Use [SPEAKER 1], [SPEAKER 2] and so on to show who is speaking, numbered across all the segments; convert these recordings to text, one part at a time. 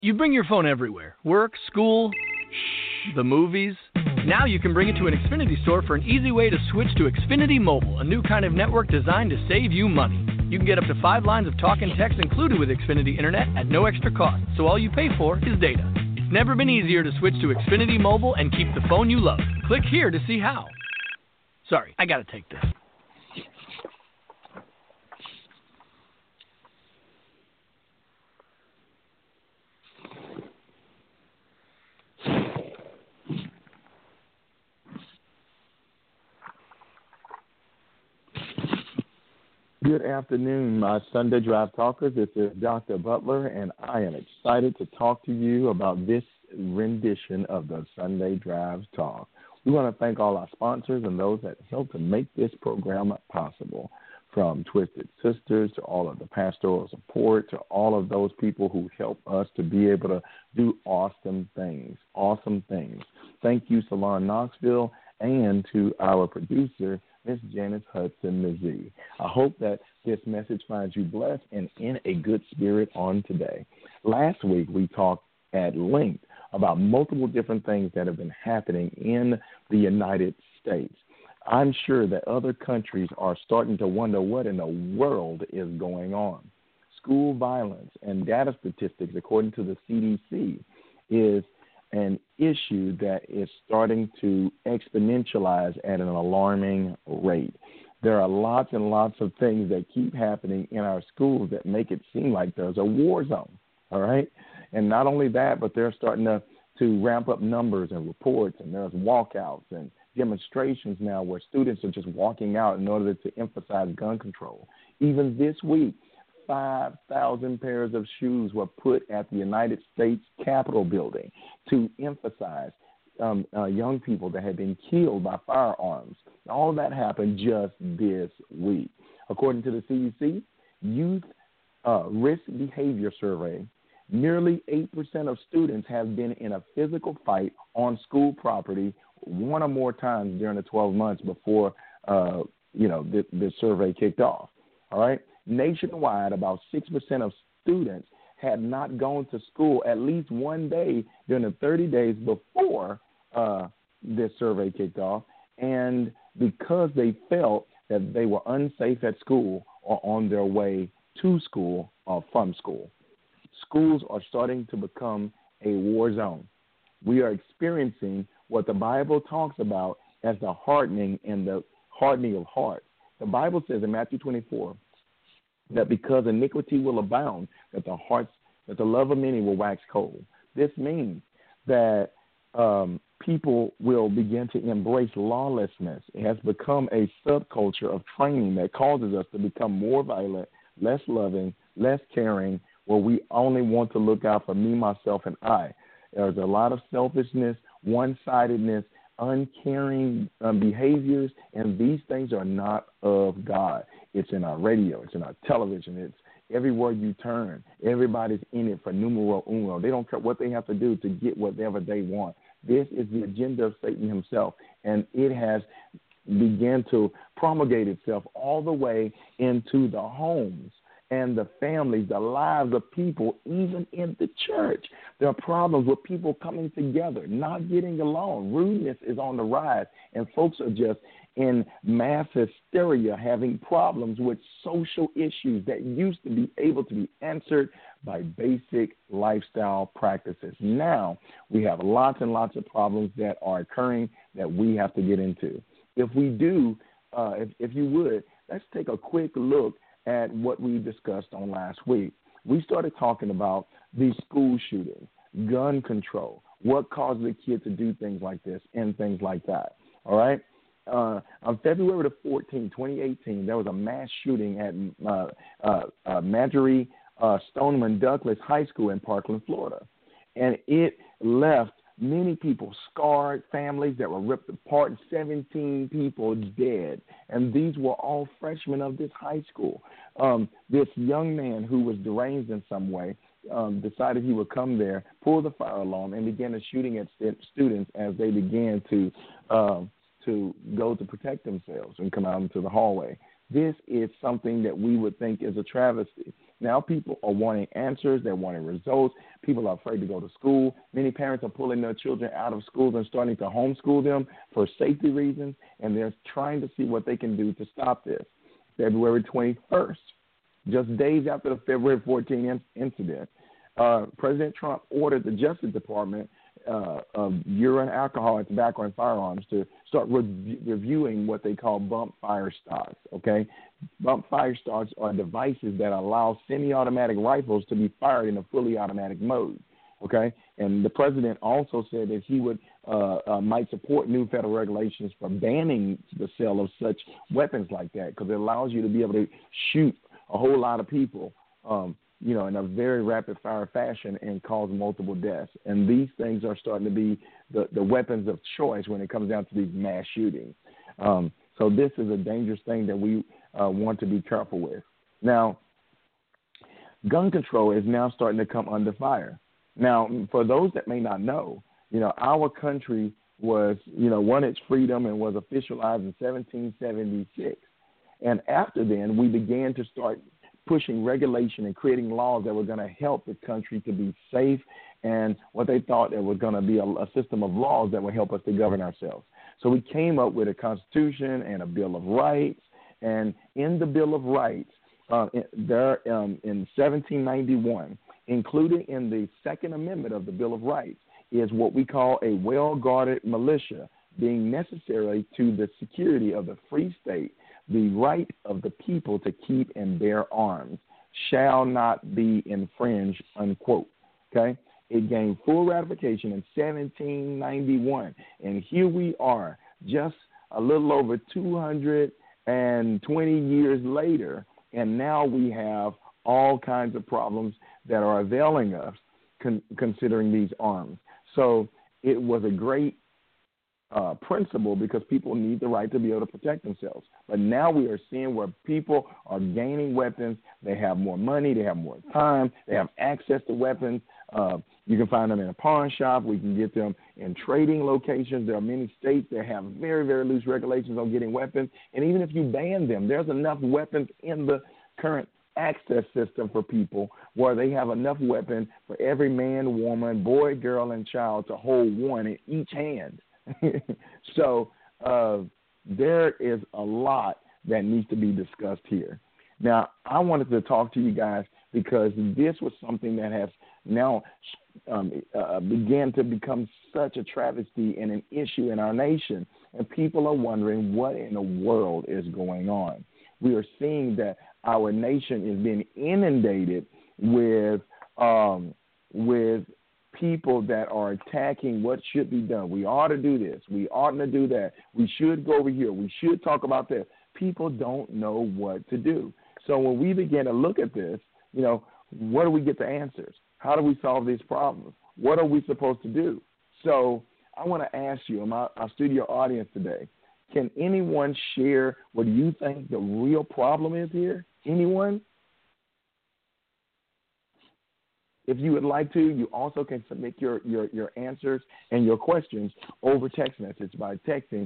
[SPEAKER 1] You bring your phone everywhere. Work, school, the movies. Now you can bring it to an Xfinity store for an easy way to switch to Xfinity Mobile, a new kind of network designed to save you money. You can get up to 5 lines of talk and text included with Xfinity Internet at no extra cost, so all you pay for is data. It's never been easier to switch to Xfinity Mobile and keep the phone you love. Click here to see how. Sorry, I gotta take this.
[SPEAKER 2] Good afternoon, my Sunday Drive Talkers. This is Dr. Butler, and I am excited to talk to you about this rendition of the Sunday Drive Talk. We want to thank all our sponsors and those that helped to make this program possible, from Twisted Sisters to all of the pastoral support to all of those people who help us to be able to do awesome things. Thank you, Salon Knoxville, and to our producer, Miss Janice Hudson Mazee. I hope that this message finds you blessed and in a good spirit on today. Last week, we talked at length about multiple different things that have been happening in the United States. I'm sure that other countries are starting to wonder what in the world is going on. School violence and data statistics, according to the CDC, is an issue that is starting to exponentialize at an alarming rate. There are lots and lots of things that keep happening in our schools that make it seem like there's a war zone, all right? And not only that, but they're starting to ramp up numbers and reports, and there's walkouts and demonstrations now where students are just walking out in order to emphasize gun control. Even this week, 5,000 pairs of shoes were put at the United States Capitol building to emphasize young people that had been killed by firearms. All of that happened just this week. According to the CDC, Youth Risk Behavior Survey, nearly 8% of students have been in a physical fight on school property one or more times during the 12 months before the survey kicked off. All right? Nationwide, about 6% of students had not gone to school at least one day during the 30 days before this survey kicked off, and because they felt that they were unsafe at school or on their way to school or from school. Schools are starting to become a war zone. We are experiencing what the Bible talks about as the hardening and the hardening of hearts. The Bible says in Matthew 24, that because iniquity will abound, that the love of many will wax cold. This means that people will begin to embrace lawlessness. It has become a subculture of training that causes us to become more violent, less loving, less caring, where we only want to look out for me, myself, and I. There's a lot of selfishness, one-sidedness, uncaring behaviors, and these things are not of God. It's in our radio. It's in our television. It's everywhere you turn. Everybody's in it for numero uno. They don't care what they have to do to get whatever they want. This is the agenda of Satan himself, and it has began to promulgate itself all the way into the homes and the families, the lives of people, even in the church. There are problems with people coming together, not getting along. Rudeness is on the rise, and folks are just in mass hysteria, having problems with social issues that used to be able to be answered by basic lifestyle practices. Now we have lots and lots of problems that are occurring that we have to get into. If we do, if you would, let's take a quick look at what we discussed on last week. We started talking about these school shootings, gun control, what caused the kid to do things like this and things like that. All right? On February the 14th, 2018, there was a mass shooting at Marjorie Stoneman Douglas High School in Parkland, Florida. And it left many people scarred, families that were ripped apart, 17 people dead. And these were all freshmen of this high school. This young man who was deranged in some way decided he would come there, pull the fire alarm, and began shooting at students as they began to go to protect themselves and come out into the hallway. This is something that we would think is a travesty. Now people are wanting answers. They're wanting results. People are afraid to go to school. Many parents are pulling their children out of schools and starting to homeschool them for safety reasons, and they're trying to see what they can do to stop this. February 21st, just days after the February 14th incident, President Trump ordered the Justice Department of urine, alcohol, and tobacco and firearms to start reviewing what they call bump fire stocks, okay? Bump fire stocks are devices that allow semi-automatic rifles to be fired in a fully automatic mode, okay? And the president also said that he would might support new federal regulations for banning the sale of such weapons like that because it allows you to be able to shoot a whole lot of people, in a very rapid-fire fashion and cause multiple deaths. And these things are starting to be the weapons of choice when it comes down to these mass shootings. So this is a dangerous thing that we want to be careful with. Now, gun control is now starting to come under fire. Now, for those that may not know, our country was, won its freedom and was officialized in 1776. And after then, we began to start pushing regulation and creating laws that were going to help the country to be safe and what they thought there was going to be a system of laws that would help us to govern ourselves. So we came up with a Constitution and a Bill of Rights. And in the Bill of Rights, in 1791, included in the Second Amendment of the Bill of Rights, is what we call a well-guarded militia, being necessary to the security of the free state. The right of the people to keep and bear arms shall not be infringed, unquote. Okay? It gained full ratification in 1791. And here we are, just a little over 220 years later, and now we have all kinds of problems that are availing us considering these arms. So it was a great principle because people need the right to be able to protect themselves. But now we are seeing where people are gaining weapons. They have more money. They have more time. They have access to weapons. You can find them in a pawn shop. We can get them in trading locations. There are many states that have very, very loose regulations on getting weapons. And even if you ban them, there's enough weapons in the current access system for people where they have enough weapons for every man, woman, boy, girl, and child to hold one in each hand. So there is a lot that needs to be discussed here. Now, I wanted to talk to you guys because this was something that has now began to become such a travesty and an issue in our nation, and people are wondering what in the world is going on. We are seeing that our nation is being inundated with people that are attacking what should be done. We ought to do this. We oughtn't to do that. We should go over here. We should talk about this. People don't know what to do. So when we begin to look at this, where do we get the answers? How do we solve these problems? What are we supposed to do? So I want to ask you, our studio audience today, can anyone share what you think the real problem is here? Anyone? If you would like to, you also can submit your answers and your questions over text message by texting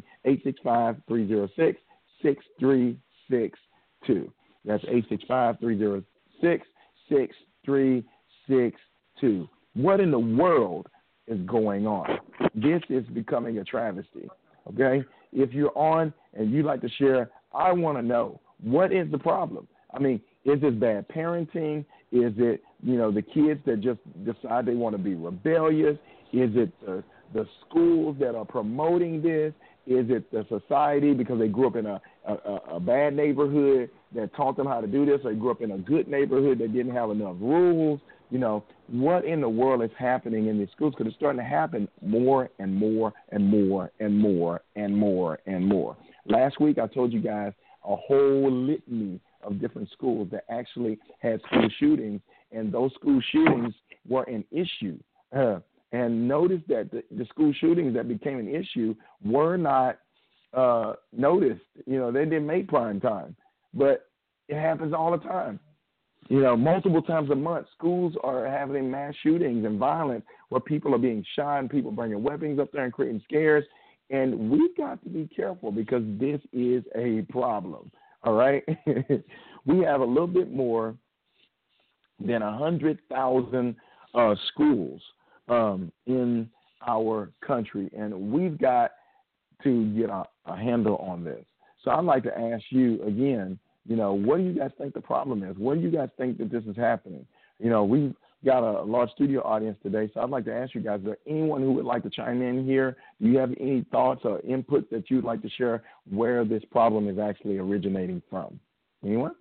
[SPEAKER 2] 865-306-6362. That's 865-306-6362. What in the world is going on? This is becoming a travesty, okay? If you're on and you'd like to share, I want to know, what is the problem? I mean, is it bad parenting? Is it, the kids that just decide they want to be rebellious? Is it the schools that are promoting this? Is it the society because they grew up in a bad neighborhood that taught them how to do this? Or they grew up in a good neighborhood that didn't have enough rules? What in the world is happening in these schools? Because it's starting to happen more and more and more and more and more and more. Last week I told you guys a whole litany of different schools that actually had school shootings, and those school shootings were an issue. And notice that the school shootings that became an issue were not noticed. They didn't make prime time, but it happens all the time. Multiple times a month, schools are having mass shootings and violence where people are being shot and people bringing weapons up there and creating scares. And we've got to be careful because this is a problem. All right, we have a little bit more than 100,000 schools in our country, and we've got to get a handle on this. So I'd like to ask you again, what do you guys think the problem is? What do you guys think that this is happening? We've got a large studio audience today, so I'd like to ask you guys, is there anyone who would like to chime in here? Do you have any thoughts or input that you'd like to share where this problem is actually originating from? Anyone?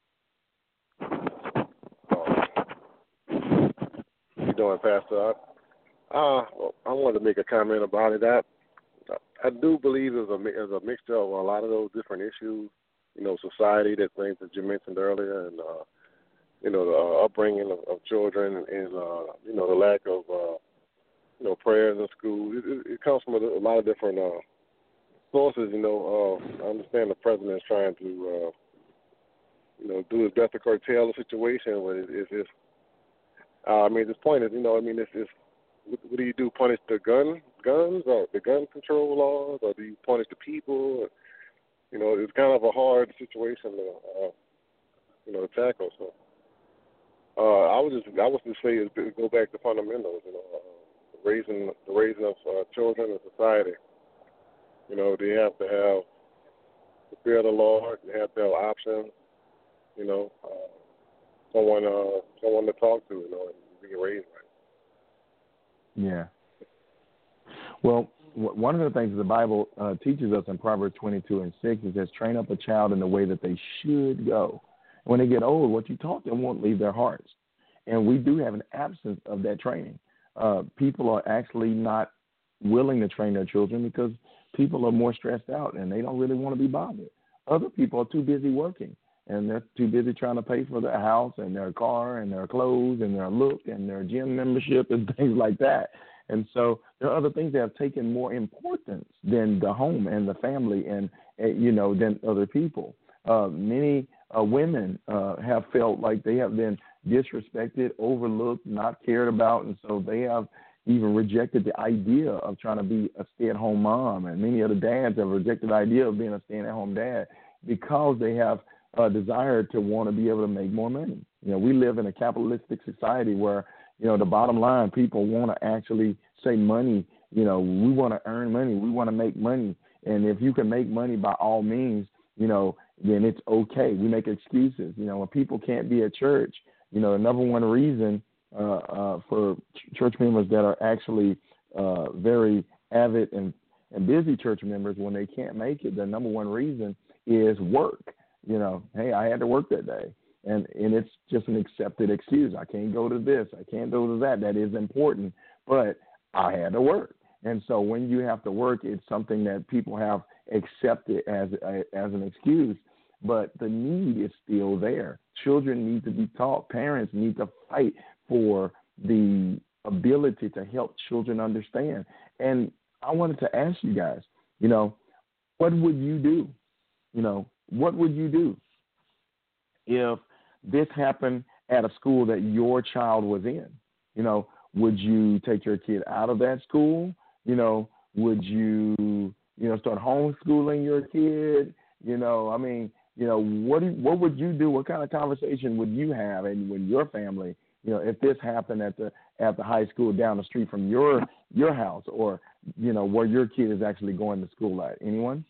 [SPEAKER 3] How you doing, Pastor? I wanted to make a comment about it. I do believe there's a mixture of a lot of those different issues, society, that things that you mentioned earlier, and, the upbringing of children and the lack of, prayers in school. It comes from a lot of different sources, I understand the president is trying to, do his best to curtail the situation, but it's just, this point is, it's what do you do? Punish the guns or the gun control laws, or do you punish the people? It's kind of a hard situation to tackle. So I would just say is go back to fundamentals. The raising of children in society. They have to have the fear of the Lord. They have to have options. Someone to talk to. And be raised right.
[SPEAKER 2] Yeah. Well, one of the things the Bible teaches us in Proverbs 22:6 is that train up a child in the way that they should go. When they get old, what you taught them won't leave their hearts. And we do have an absence of that training. People are actually not willing to train their children because people are more stressed out and they don't really want to be bothered. Other people are too busy working, and they're too busy trying to pay for their house and their car and their clothes and their look and their gym membership and things like that. And so there are other things that have taken more importance than the home and the family and than other people. Many women have felt like they have been disrespected, overlooked, not cared about, and so they have even rejected the idea of trying to be a stay-at-home mom. And many of the dads have rejected the idea of being a stay-at-home dad because they have a desire to want to be able to make more money. We live in a capitalistic society where the bottom line, people want to actually say money. We want to earn money. We want to make money. And if you can make money by all means, then it's okay. We make excuses. When people can't be at church, the number one reason for church members that are actually very avid and busy church members, when they can't make it, the number one reason is work. Hey, I had to work that day. And it's just an accepted excuse. I can't go to this. I can't go to that. That is important, but I had to work. And so when you have to work, it's something that people have accepted as an excuse, but the need is still there. Children need to be taught. Parents need to fight for the ability to help children understand. And I wanted to ask you guys, what would you do? What would you do if this happened at a school that your child was in? Would you take your kid out of that school? Would you, start homeschooling your kid? What would you do? What kind of conversation would you have and with your family, if this happened at the high school down the street from your house, or, where your kid is actually going to school at? Anyone?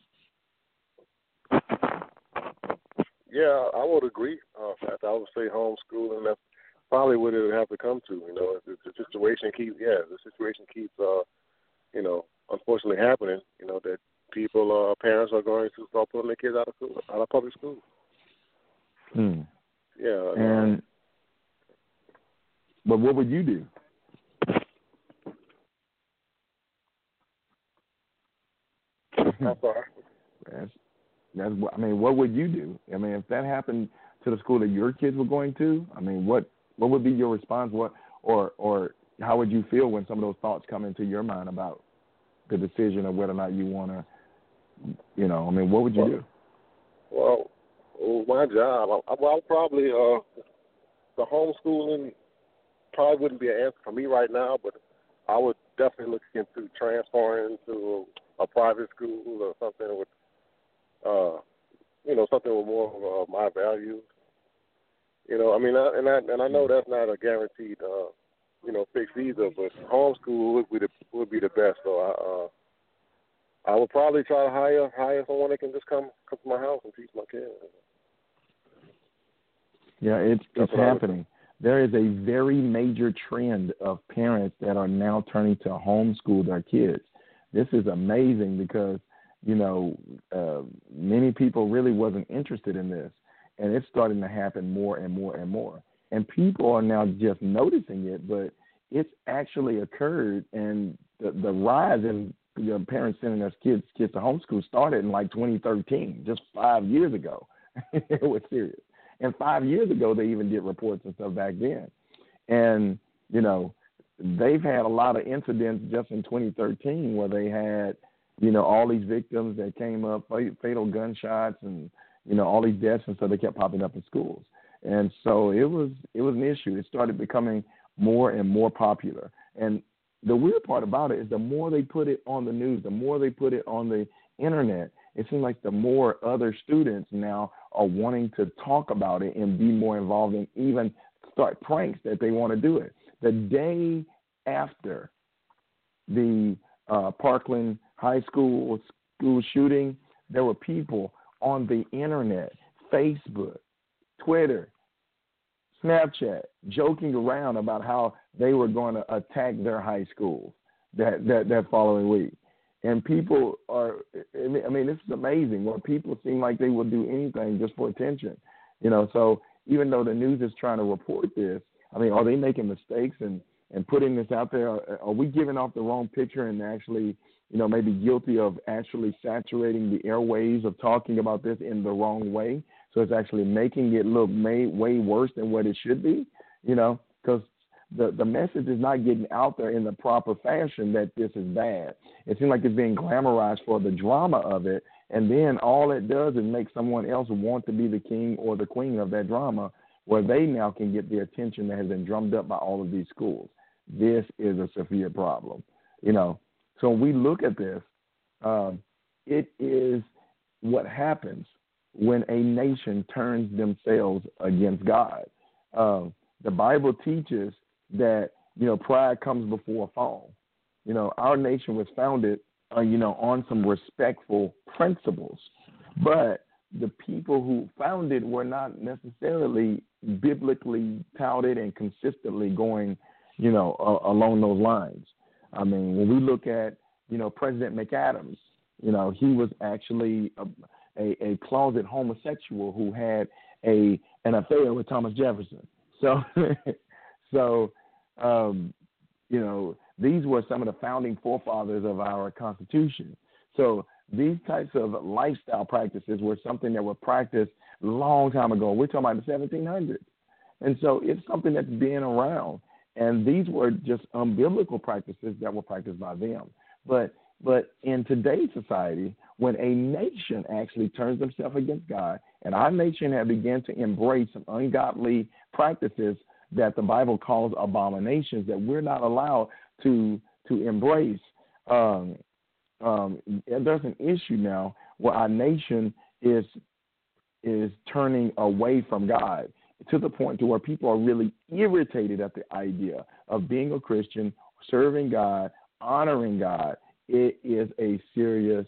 [SPEAKER 3] Yeah, I would agree. I would say homeschooling. That's probably what it would have to come to. If the situation keeps, unfortunately happening. That parents are going to start pulling their kids out of public school. Yeah.
[SPEAKER 2] But what would you do?
[SPEAKER 3] I'm sorry.
[SPEAKER 2] What would you do? If that happened to the school that your kids were going to, what would be your response? Or how would you feel when some of those thoughts come into your mind about the decision of whether or not you want to, what would you do?
[SPEAKER 3] Well, my job, I'll probably, the homeschooling probably wouldn't be an answer for me right now, but I would definitely look into transferring to a private school or something with something with more of my values. I know that's not a guaranteed, fix either. But homeschool would be the best. So I would probably try to hire someone that can just come to my house and teach my kids.
[SPEAKER 2] Yeah, it's happening. There is a very major trend of parents that are now turning to homeschool their kids. This is amazing because, many people really wasn't interested in this, and it's starting to happen more and more and more. And people are now just noticing it, but it's actually occurred, and the rise in parents sending their kids to homeschool started in like 2013, just 5 years ago. It was serious. And 5 years ago, they even did reports and stuff back then. And, they've had a lot of incidents just in 2013 where they had, all these victims that came up, fatal gunshots and, all these deaths, and so they kept popping up in schools. And so it was an issue. It started becoming more and more popular. And the weird part about it is the more they put it on the news, the more they put it on the internet, it seems like the more other students now are wanting to talk about it and be more involved and even start pranks that they want to do it. The day after the Parkland High School shooting, there were people on the internet, Facebook, Twitter, Snapchat, joking around about how they were going to attack their high schools that following week. And people are, this is amazing, where people seem like they will do anything just for attention. So even though the news is trying to report this, are they making mistakes and putting this out there? Are we giving off the wrong picture and actually, maybe guilty of actually saturating the airwaves of talking about this in the wrong way? So it's actually making it look way worse than what it should be, because the message is not getting out there in the proper fashion that this is bad. It seems like it's being glamorized for the drama of it, and then all it does is make someone else want to be the king or the queen of that drama, where they now can get the attention that has been drummed up by all of these schools. This is a severe problem, So when we look at this, it is what happens when a nation turns themselves against God. The Bible teaches that, pride comes before a fall. Our nation was founded, on some respectful principles, but the people who founded were not necessarily biblically touted and consistently going, along those lines. When we look at, President McAdams, he was actually a closet homosexual who had an affair with Thomas Jefferson. So, these were some of the founding forefathers of our Constitution. So these types of lifestyle practices were something that were practiced a long time ago. We're talking about the 1700s. And so it's something that's been around. And these were just unbiblical practices that were practiced by them. But in today's society, when a nation actually turns themselves against God, and our nation has begun to embrace some ungodly practices that the Bible calls abominations that we're not allowed to embrace, there's an issue now where our nation is turning away from God to the point to where people are really irritated at the idea of being a Christian, serving God, honoring God. It is a serious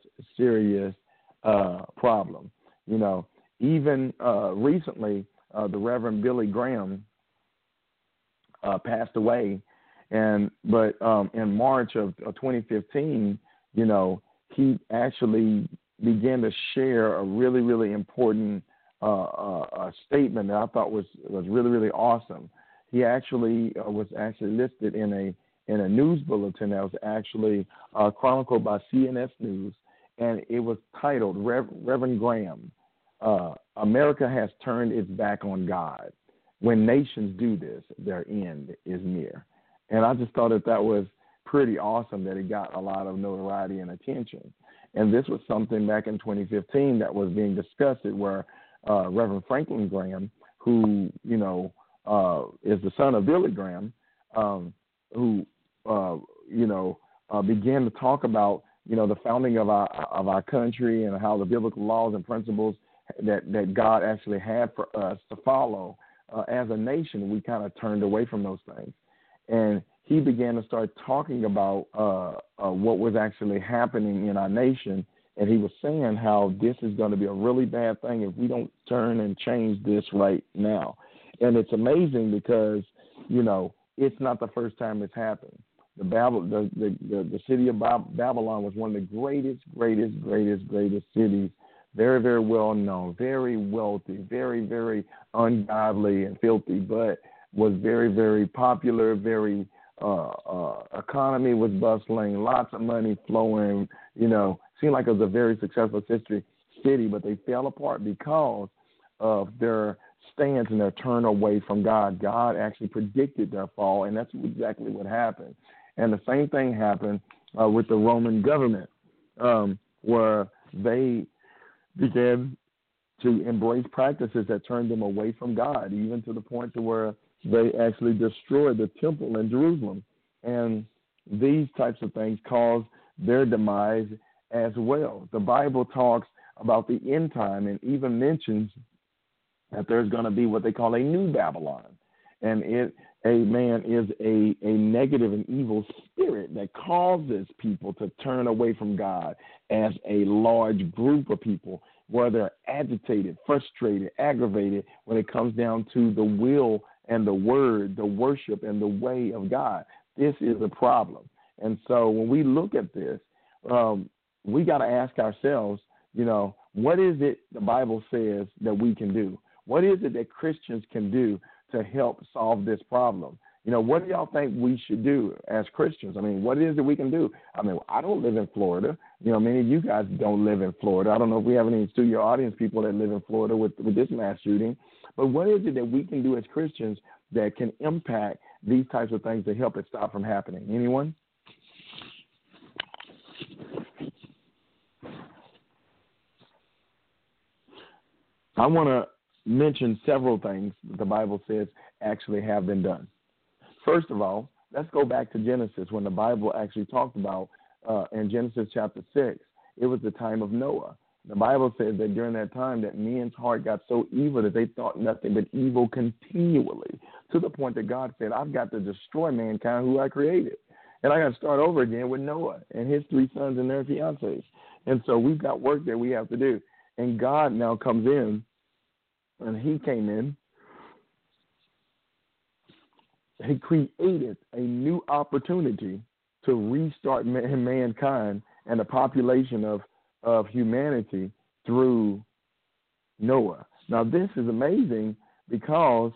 [SPEAKER 2] problem. Even recently, the Reverend Billy Graham passed away, but in March of 2015, he actually began to share a really, really important statement that I thought was really, really awesome. He actually was listed in a news bulletin that was actually chronicled by CNS News, and it was titled Reverend Graham, America has turned its back on God. When nations do this, their end is near. And I just thought that was pretty awesome that it got a lot of notoriety and attention. And this was something back in 2015 that was being discussed where Reverend Franklin Graham, who, is the son of Billy Graham, who, began to talk about, the founding of our country and how the biblical laws and principles that God actually had for us to follow. As a nation, we kind of turned away from those things. And he began to start talking about what was actually happening in our nation. And he was saying how this is going to be a really bad thing if we don't turn and change this right now. And it's amazing because, it's not the first time it's happened. The city of Babylon was one of the greatest cities, very, very well known, very wealthy, very, very ungodly and filthy, but was very, very popular, very economy was bustling, lots of money flowing, seemed like it was a very successful city, but they fell apart because of their stance and their turn away from God. God actually predicted their fall, and that's exactly what happened. And the same thing happened with the Roman government, where they began to embrace practices that turned them away from God, even to the point to where they actually destroyed the temple in Jerusalem. And these types of things caused their demise as well. The Bible talks about the end time and even mentions that there's going to be what they call a new Babylon. And is a negative and evil spirit that causes people to turn away from God as a large group of people, where they're agitated, frustrated, aggravated when it comes down to the will and the word, the worship and the way of God. This is a problem. And so when we look at this, we got to ask ourselves, what is it the Bible says that we can do? What is it that Christians can do to help solve this problem? What do y'all think we should do as Christians? What is it we can do? I don't live in Florida. Many of you guys don't live in Florida. I don't know if we have any studio audience people that live in Florida with this mass shooting. But what is it that we can do as Christians that can impact these types of things to help it stop from happening? Anyone? I want to mention several things that the Bible says actually have been done. First of all, let's go back to Genesis when the Bible actually talked about in Genesis chapter 6, it was the time of Noah. The Bible says that during that time that men's heart got so evil that they thought nothing but evil continually, to the point that God said, I've got to destroy mankind who I created. And I got to start over again with Noah and his 3 sons and their fiancés. And so we've got work that we have to do. And God now comes in, and he came in. He created a new opportunity to restart mankind and the population of humanity through Noah. Now, this is amazing because,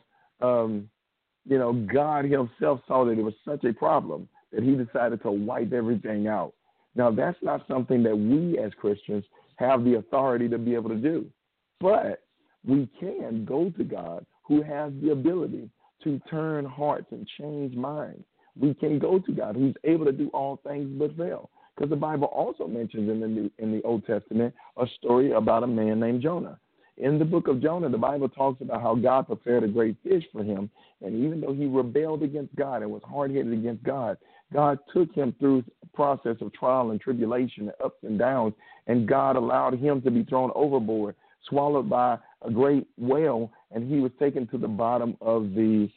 [SPEAKER 2] God himself saw that it was such a problem that he decided to wipe everything out. Now, that's not something that we as Christians have the authority to be able to do. But we can go to God, who has the ability to turn hearts and change minds. We can go to God, who's able to do all things but fail. Because the Bible also mentions in the Old Testament a story about a man named Jonah. In the book of Jonah, the Bible talks about how God prepared a great fish for him, and even though he rebelled against God and was hard-headed against God, God took him through a process of trial and tribulation, ups and downs, and God allowed him to be thrown overboard, swallowed by a great whale, and he was taken to the bottom of the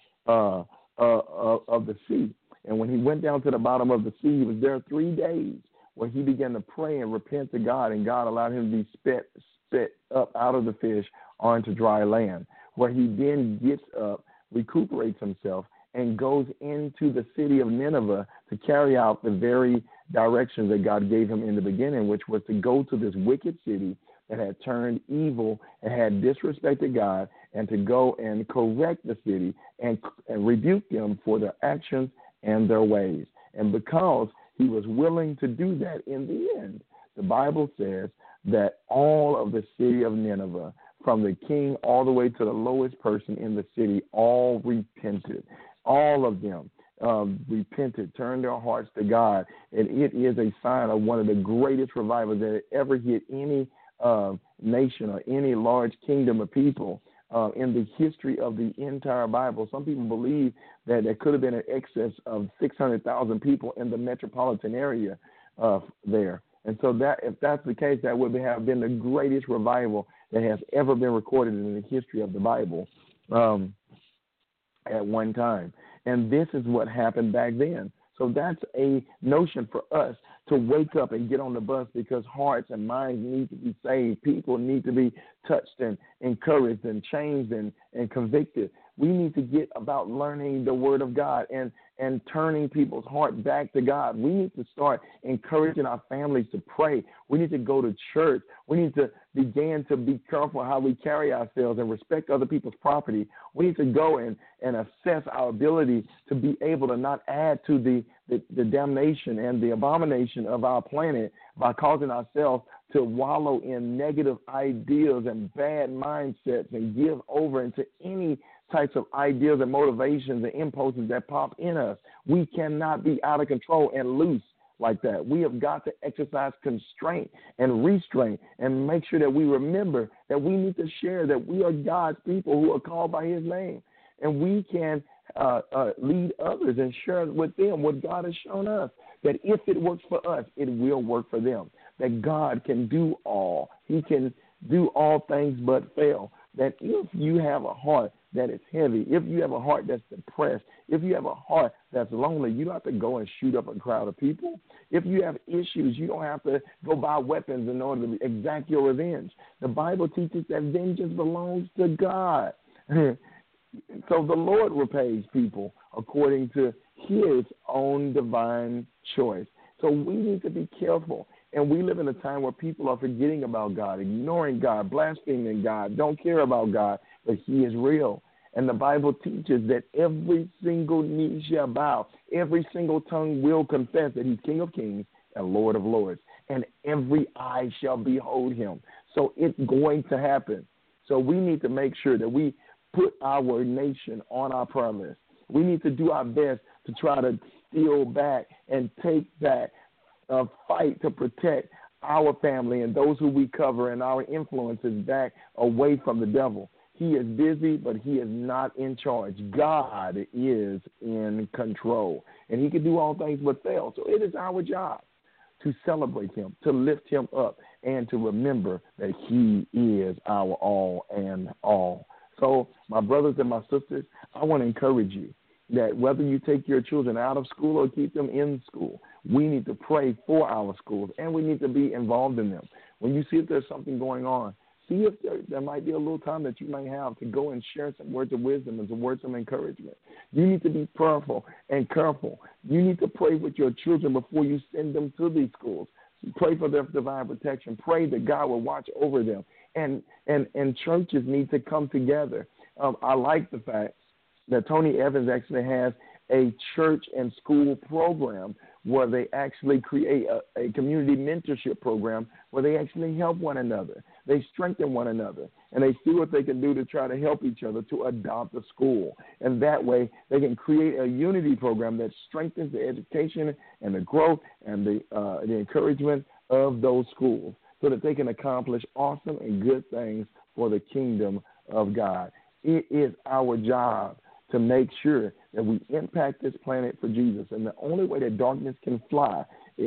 [SPEAKER 2] sea. And when he went down to the bottom of the sea, he was there 3 days, where he began to pray and repent to God, and God allowed him to be spit up out of the fish onto dry land, where he then gets up, recuperates himself, and goes into the city of Nineveh to carry out the very directions that God gave him in the beginning, which was to go to this wicked city that had turned evil and had disrespected God, and to go and correct the city and rebuke them for their actions and their ways. And because he was willing to do that in the end, the Bible says that all of the city of Nineveh, from the king all the way to the lowest person in the city, all repented. All of them repented, turned their hearts to God. And it is a sign of one of the greatest revivals that ever hit any nation or any large kingdom of people in the history of the entire Bible. Some people believe that there could have been an excess of 600,000 people in the metropolitan area there. And so that, if that's the case, that would have been the greatest revival that has ever been recorded in the history of the Bible at one time. And this is what happened back then. So that's a notion for us to wake up and get on the bus, because hearts and minds need to be saved. People need to be touched and encouraged and changed and convicted. We need to get about learning the Word of God and turning people's heart back to God. We need to start encouraging our families to pray. We need to go to church. We need to begin to be careful how we carry ourselves and respect other people's property. We need to go and assess our ability to be able to not add to the damnation and the abomination of our planet by causing ourselves to wallow in negative ideas and bad mindsets and give over into any types of ideas and motivations and impulses that pop in us. We cannot be out of control and loose like that. We have got to exercise constraint and restraint and make sure that we remember that we need to share that we are God's people who are called by his name. And we can lead others and share with them what God has shown us, that if it works for us, it will work for them, that God can do all. He can do all things but fail, that if you have a heart that is heavy, if you have a heart that's depressed, if you have a heart that's lonely, you don't have to go and shoot up a crowd of people. If you have issues, you don't have to go buy weapons in order to exact your revenge. The Bible teaches that vengeance belongs to God. So the Lord repays people according to his own divine choice. So we need to be careful. And we live in a time where people are forgetting about God, ignoring God, blaspheming God, don't care about God, but he is real. And the Bible teaches that every single knee shall bow, every single tongue will confess that he's King of kings and Lord of lords, and every eye shall behold him. So it's going to happen. So we need to make sure that we put our nation on our prayer list. We need to do our best to try to steal back and take back, fight to protect our family and those who we cover and our influences back away from the devil. He is busy, but he is not in charge. God is in control, and he can do all things but fail. So it is our job to celebrate him, to lift him up, and to remember that he is our all and all. So, my brothers and my sisters, I want to encourage you that whether you take your children out of school or keep them in school, we need to pray for our schools, and we need to be involved in them. When you see if there's something going on, see if there might be a little time that you may have to go and share some words of wisdom and some words of encouragement. You need to be prayerful and careful. You need to pray with your children before you send them to these schools. Pray for their divine protection. Pray that God will watch over them. And churches need to come together. I like the fact that Tony Evans actually has a church and school program where they actually create a community mentorship program where they actually help one another. They strengthen one another, and they see what they can do to try to help each other to adopt a school. And that way they can create a unity program that strengthens the education and the growth and the encouragement of those schools so that they can accomplish awesome and good things for the kingdom of God. It is our job to make sure that we impact this planet for Jesus. And the only way that darkness can fly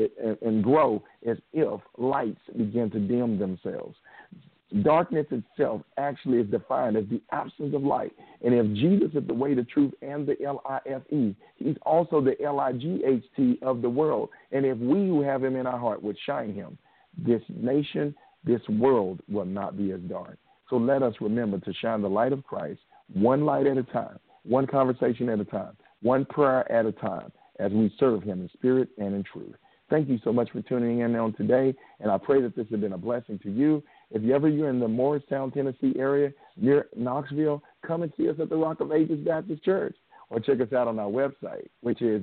[SPEAKER 2] and grow is if lights begin to dim themselves. Darkness itself actually is defined as the absence of light. And if Jesus is the way, the truth, and the L-I-F-E, he's also the L-I-G-H-T of the world. And if we who have him in our heart would shine him, this nation, this world will not be as dark. So let us remember to shine the light of Christ, one light at a time, one conversation at a time, one prayer at a time, as we serve him in spirit and in truth. Thank you so much for tuning in on today, and I pray that this has been a blessing to you. If you're in the Morristown, Tennessee area, near Knoxville, come and see us at the Rock of Ages Baptist Church, or check us out on our website, which is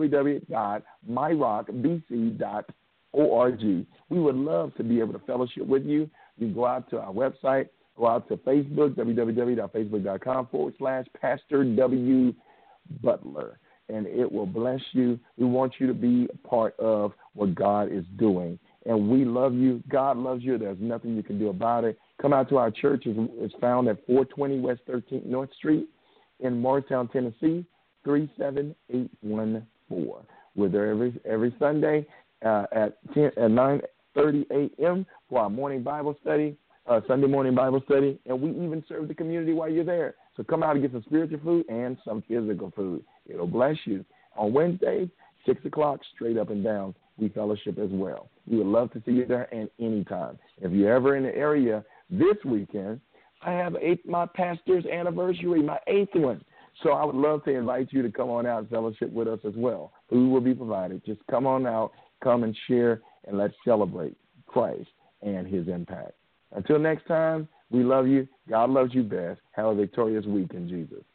[SPEAKER 2] www.myrockbc.org. We would love to be able to fellowship with you. You go out to our website, go out to Facebook, www.facebook.com/Pastor W. Butler, and it will bless you. We want you to be a part of what God is doing, and we love you. God loves you. There's nothing you can do about it. Come out to our church. It's found at 420 West 13th North Street in Morristown, Tennessee, 37814. We're there every Sunday at 9:30 a.m. for our morning Bible study. Sunday morning Bible study, and we even serve the community while you're there. So come out and get some spiritual food and some physical food. It'll bless you. On Wednesdays, 6 o'clock, straight up and down, we fellowship as well. We would love to see you there and anytime. If you're ever in the area this weekend, I have my pastor's anniversary, my 8th one. So I would love to invite you to come on out and fellowship with us as well. Food will be provided. Just come on out, come and share, and let's celebrate Christ and his impact. Until next time, we love you. God loves you best. Have a victorious week in Jesus.